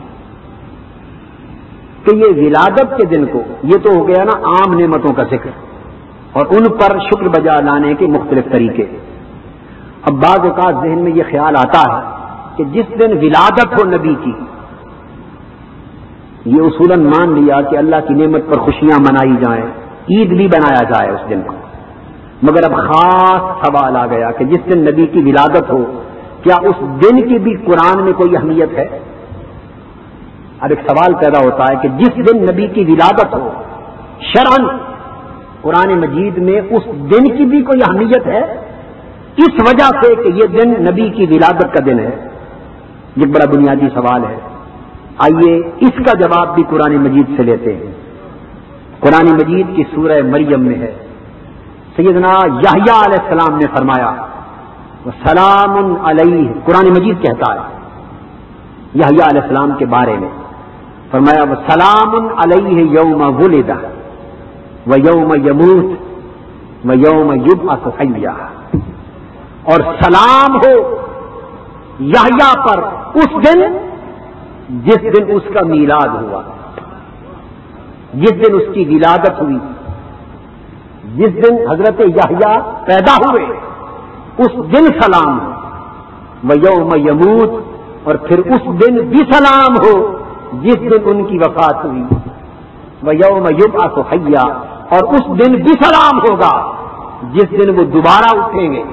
کہ یہ ولادت کے دن کو، یہ تو ہو گیا نا عام نعمتوں کا ذکر اور ان پر شکر بجا لانے کے مختلف طریقے۔ اب بعض اوقات ذہن میں یہ خیال آتا ہے کہ جس دن ولادت ہو نبی کی، یہ اصولاً مان لیا کہ اللہ کی نعمت پر خوشیاں منائی جائیں، عید بھی بنایا جائے اس دن کو، مگر اب خاص سوال آ گیا کہ جس دن نبی کی ولادت ہو، کیا اس دن کی بھی قرآن میں کوئی اہمیت ہے؟ اب ایک سوال پیدا ہوتا ہے کہ جس دن نبی کی ولادت ہو، شرعاً قرآن مجید میں اس دن کی بھی کوئی اہمیت ہے؟ اس وجہ سے کہ یہ دن نبی کی ولادت کا دن ہے، یہ بڑا بنیادی سوال ہے۔ آئیے اس کا جواب بھی قرآن مجید سے لیتے ہیں۔ قرآن مجید کی سورہ مریم میں ہے، سیدنا یحییٰ علیہ السلام نے فرمایا سلام علیہ، قرآن مجید کہتا ہے یحییٰ علیہ السلام کے بارے میں، فرمایا سلام علیہ یوم ولد و یوم یموت و یوم یبعث حیا، اور سلام ہو یحییٰ پر اس دن جس دن اس کا میلاد ہوا، جس دن اس کی ولادت ہوئی، جس دن حضرت یحییٰ پیدا ہوئے اس دن سلام ہو، وَيَوْمَ يَمُوتُ، اور پھر اس دن بھی سلام ہو جس دن ان کی وفات ہوئی، وَيَوْمَ يُبْعَثُ حَيًّا، اور اس دن بھی سلام ہوگا جس دن وہ دوبارہ اٹھیں گے۔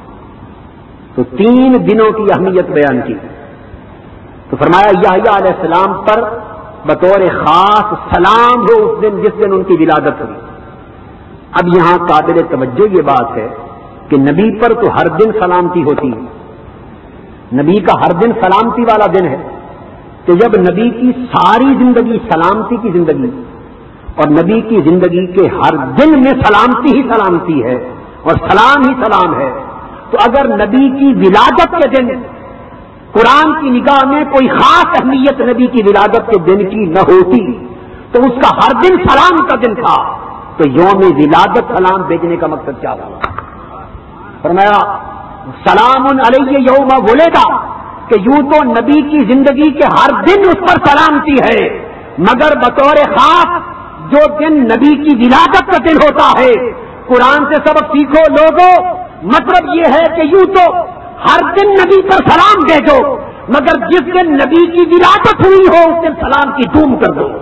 تو 3 دنوں کی اہمیت بیان کی، تو فرمایا یحییٰ علیہ السلام پر بطور خاص سلام ہو اس دن جس دن ان کی ولادت ہوئی۔ اب یہاں قابل توجہ یہ بات ہے کہ نبی پر تو ہر دن سلامتی ہوتی ہے، نبی کا ہر دن سلامتی والا دن ہے، تو جب نبی کی ساری زندگی سلامتی کی زندگی اور نبی کی زندگی کے ہر دن میں سلامتی ہی سلامتی ہے اور سلام ہی سلام ہے، تو اگر نبی کی ولادت کے دن قرآن کی نگاہ میں کوئی خاص اہمیت نبی کی ولادت کے دن کی نہ ہوتی تو اس کا ہر دن سلام کا دن تھا، تو یوم ولادت سلام بھیجنے کا مقصد کیا ہوا؟ فرمایا سلام علیہ یوم ولدا، کہ یوں تو نبی کی زندگی کے ہر دن اس پر سلامتی ہے، مگر بطور خاص جو دن نبی کی ولادت کا دن ہوتا ہے، قرآن سے سبق سیکھو لوگوں، مطلب یہ ہے کہ یوں تو ہر دن نبی پر سلام بھیجو، مگر جس دن نبی کی ولادت ہوئی ہو اس دن سلام کی دھوم کر دو،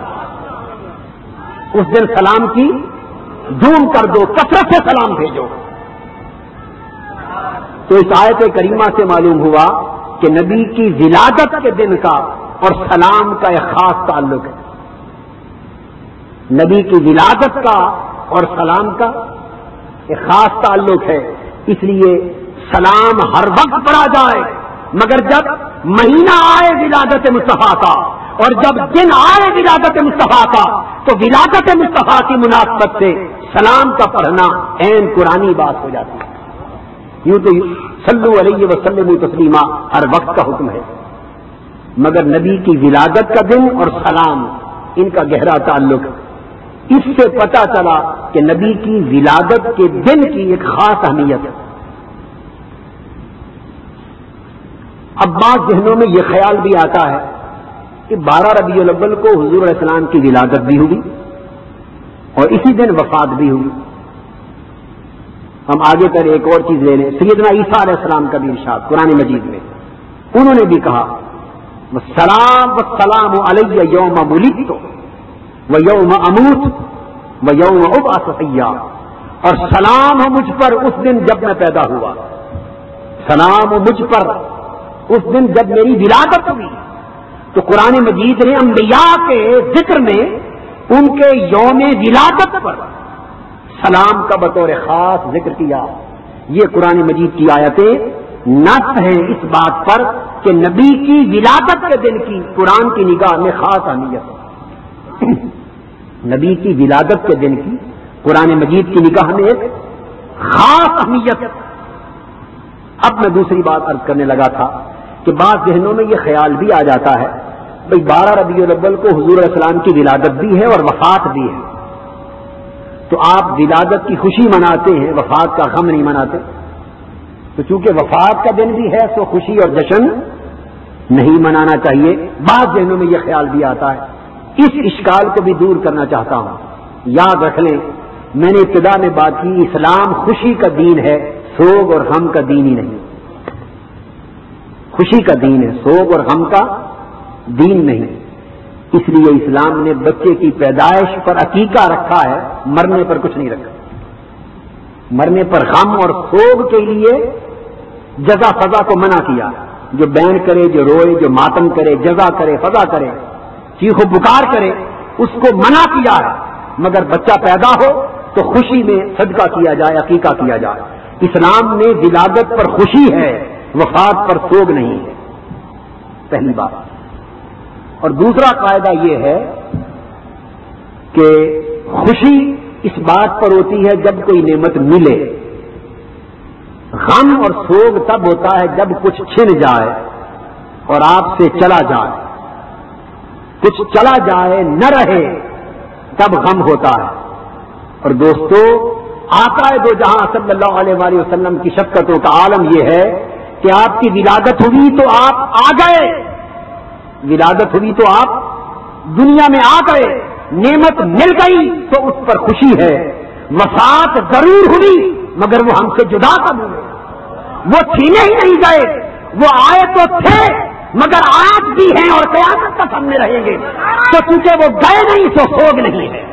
اس دن سلام کی دھوم کر دو، کثرت سے سلام بھیجو۔ تو اس آیت کریمہ سے معلوم ہوا کہ نبی کی ولادت کے دن کا اور سلام کا ایک خاص تعلق ہے، نبی کی ولادت کا اور سلام کا ایک خاص تعلق ہے، اس لیے سلام ہر وقت پڑھا جائے، مگر جب مہینہ آئے ولادت مصطفیٰ کا اور جب دن آئے ولادت مصطفیٰ کا تو ولادت مصطفیٰ کی مناسبت سے سلام کا پڑھنا عین قرآنی بات ہو جاتی ہے۔ یوں تو صلو علیہ وسلم تسلیما ہر وقت کا حکم ہے، مگر نبی کی ولادت کا دن اور سلام ان کا گہرا تعلق، اس سے پتہ چلا کہ نبی کی ولادت کے دن کی ایک خاص اہمیت ہے۔ اب بعض ذہنوں میں یہ خیال بھی آتا ہے کہ 12 ربیع الاول کو حضور علیہ السلام کی ولادت بھی ہوئی اور اسی دن وفات بھی ہوئی. ہم آگے کر ایک اور چیز لے لیں. سیدنا عیسیٰ علیہ السلام کا بھی ارشاد قرآن مجید میں انہوں نے بھی کہا والسلام والسلام علی یوم ولدت ویوم اموت ویوم ابعث حیا، اور سلام ہو مجھ پر اس دن جب میں پیدا ہوا، سلام ہو مجھ پر اس دن جب میری ولادت ہوئی. تو قرآن مجید نے انبیاء کے ذکر میں ان کے یوم ولادت پر سلام کا بطور خاص ذکر کیا. یہ قرآن مجید کی آیتیں نص ہیں اس بات پر کہ نبی کی ولادت کے دن کی قرآن کی نگاہ میں خاص اہمیت ہے. نبی کی ولادت کے دن کی قرآن مجید کی نگاہ میں ایک خاص اہمیت ہے. اب میں دوسری بات عرض کرنے لگا تھا کہ بعض ذہنوں میں یہ خیال بھی آ جاتا ہے بھئی 12 ربیع الاول کو حضور علیہ السلام کی ولادت بھی ہے اور وفات بھی ہے، تو آپ ولادت کی خوشی مناتے ہیں، وفات کا غم نہیں مناتے. تو چونکہ وفات کا دن بھی ہے تو خوشی اور جشن نہیں منانا چاہیے. بعض ذہنوں میں یہ خیال بھی آتا ہے. اس اشکال کو بھی دور کرنا چاہتا ہوں. یاد رکھ لیں میں نے ابتدا میں بات کی اسلام خوشی کا دین ہے، سوگ اور غم کا دین ہی نہیں. خوشی کا دین ہے، سوگ اور غم کا دین نہیں. اس لیے اسلام نے بچے کی پیدائش پر عقیقہ رکھا ہے، مرنے پر کچھ نہیں رکھا. مرنے پر غم اور سوگ کے لیے جزا فضا کو منع کیا. جو بین کرے، جو روئے، جو ماتم کرے، جزا کرے، فضا کرے، چیخ و پکار کرے، اس کو منع کیا ہے. مگر بچہ پیدا ہو تو خوشی میں صدقہ کیا جائے، عقیقہ کیا جائے. اسلام میں ولادت پر خوشی ہے، وفات پر سوگ نہیں ہے. پہلی بات. اور دوسرا قاعدہ یہ ہے کہ خوشی اس بات پر ہوتی ہے جب کوئی نعمت ملے. غم اور سوگ تب ہوتا ہے جب کچھ چھن جائے اور آپ سے چلا جائے. کچھ چلا جائے نہ رہے تب غم ہوتا ہے. اور دوستو آقا دو جہاں صلی اللہ علیہ وآلہ وسلم کی شفقتوں کا عالم یہ ہے کہ آپ کی ولادت ہوئی تو آپ آ گئے، ولادت ہوئی تو آپ دنیا میں آ گئے، نعمت مل گئی تو اس پر خوشی ہے. وفات ضرور ہوئی مگر وہ ہم سے جدا کب ہوئے، وہ چھینے ہی نہیں گئے. وہ آئے تو تھے مگر آج بھی ہیں اور قیامت تک ہم میں رہیں گے. تو چونکہ وہ گئے نہیں تو سوگ نہیں ہے.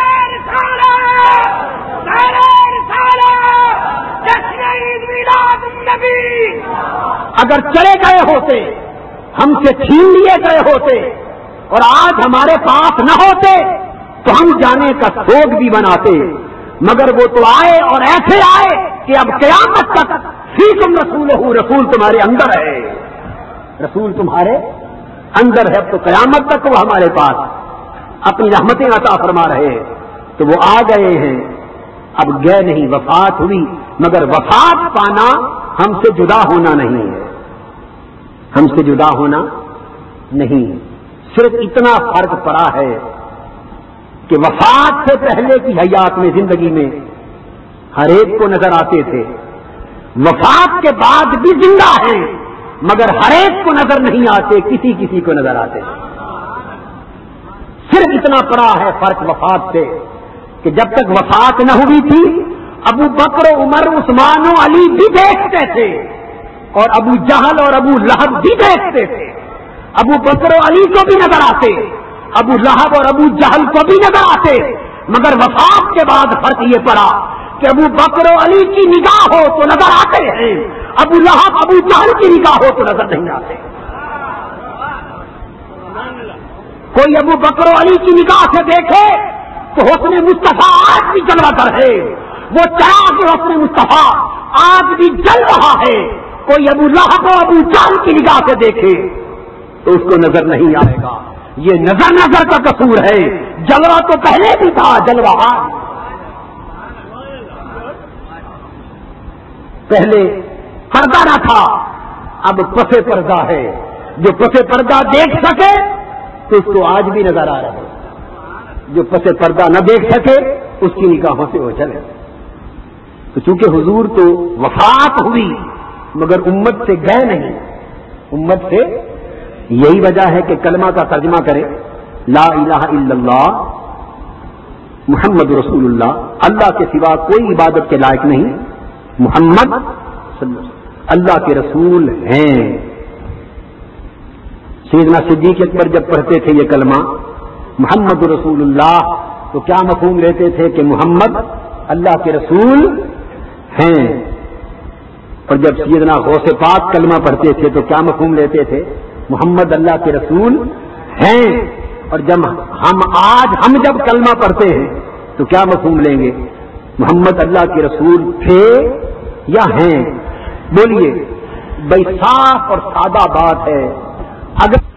اگر چلے گئے ہوتے، ہم سے چھین لیے گئے ہوتے اور آج ہمارے پاس نہ ہوتے تو ہم جانے کا سوگ بھی مناتے. مگر وہ تو آئے اور ایسے آئے کہ اب قیامت تک فیکم رسولہ، رسول تمہارے اندر ہے، رسول تمہارے اندر ہے. تو قیامت تک وہ ہمارے پاس اپنی رحمتیں عطا فرما رہے ہیں. تو وہ آ گئے ہیں، اب گئے نہیں. وفات ہوئی مگر وفات پانا ہم سے جدا ہونا نہیں ہے، ہم سے جدا ہونا نہیں. صرف اتنا فرق پڑا ہے کہ وفات سے پہلے کی حیات میں، زندگی میں ہر ایک کو نظر آتے تھے. وفات کے بعد بھی زندہ ہیں مگر ہر ایک کو نظر نہیں آتے، کسی کسی کو نظر آتے. صرف اتنا پڑا ہے فرق وفات سے کہ جب تک وفات نہ ہوئی تھی ابو بکر عمر عثمان و علی بھی دیکھتے تھے اور ابو جہل اور ابو لہب بھی دیکھتے تھے. ابو بکر و علی کو بھی نظر آتے، ابو لہب اور ابو جہل کو بھی نظر آتے. مگر وفات کے بعد فرق یہ پڑا کہ ابو بکر و علی کی نگاہ ہو تو نظر آتے ہیں، ابو لہب ابو جہل کی نگاہ ہو تو نظر نہیں آتے. کوئی ابو بکر و علی کی نگاہ سے دیکھے تو حسن مصطفیٰ آج بھی جلوہ کر ہے، وہ چراغ حسن مصطفیٰ آج بھی جل رہا ہے. کوئی ابو لہب و ابو جہل کی نگاہ سے دیکھے تو اس کو نظر نہیں آئے گا. یہ نظر نظر کا قصور ہے. جلوہ تو پہلے بھی تھا، جلوہ آج. پہلے پردہ نہ تھا، اب پسے پردہ ہے. جو پسے پردہ دیکھ سکے تو اس کو آج بھی نظر آ رہا ہے، جو پسے پردہ نہ دیکھ سکے اس کی نگاہوں سے اوجھل ہے. تو چونکہ حضور تو وفات ہوئی مگر امت سے گئے نہیں، امت سے. یہی وجہ ہے کہ کلمہ کا ترجمہ کرے لا الہ الا اللہ محمد رسول اللہ, اللہ کے سوا کوئی عبادت کے لائق نہیں, محمد صلی اللہ علیہ وسلم اللہ کے رسول ہیں. سیدنا صدیق اکبر جب پڑھتے تھے یہ کلمہ محمد رسول اللہ تو کیا مفہوم لیتے تھے کہ محمد اللہ کے رسول ہیں, اور جب سیدنا غوث پاک کلمہ پڑھتے تھے تو کیا مفہوم لیتے تھے, محمد اللہ کے رسول ہیں. اور جب ہم جب کلمہ پڑھتے ہیں تو کیا مفہوم لیں گے, محمد اللہ کے رسول تھے یا ہیں؟ بولیے بھائی, صاف اور سادہ بات ہے. اگر